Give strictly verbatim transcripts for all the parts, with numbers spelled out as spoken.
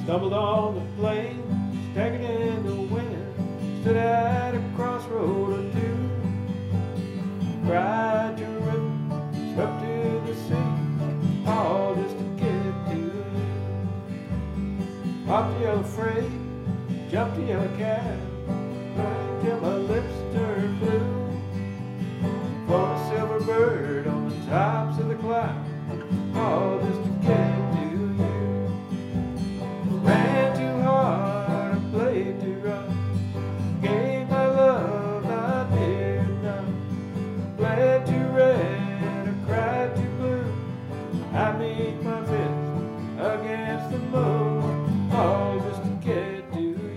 Stumbled on the plain, staggered in the wind, stood at a crossroad or two. Cried to a river, swept to the sea, all just to get to you. Popped a yellow freight, jumped a yellow cab, till my lips turned blue. For a silver bird on the tops of the clouds, all just to get to you. Ran too hard, I played too rough, gave my love, I did not. Bled too red, I cried too blue, I beat my fist against the moon, all just to get to you.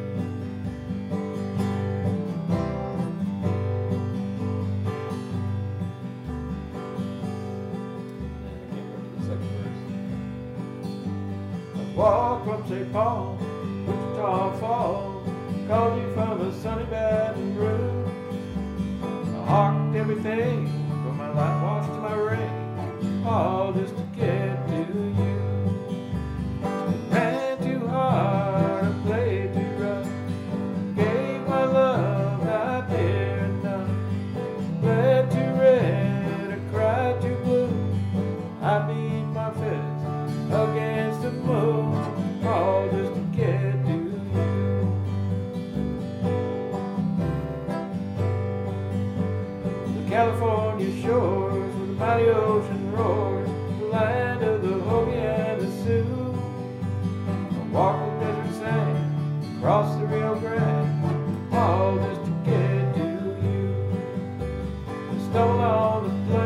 Walk from Saint Paul, Wichita Falls, called you from a sunny Baton Rouge. I hawked everything from my light watch to my ring, all just to get to you. Ran too hard, I played too rough, gave my love, I dared not. Bled too red, I cried too blue, I beat my fist against the moon, all just to get to you. The California shores where the mighty ocean roars, the land of the Hopi and the Sioux. I walked the desert sand, across the Rio Grande, all just to get to you. I stumbled on the plain,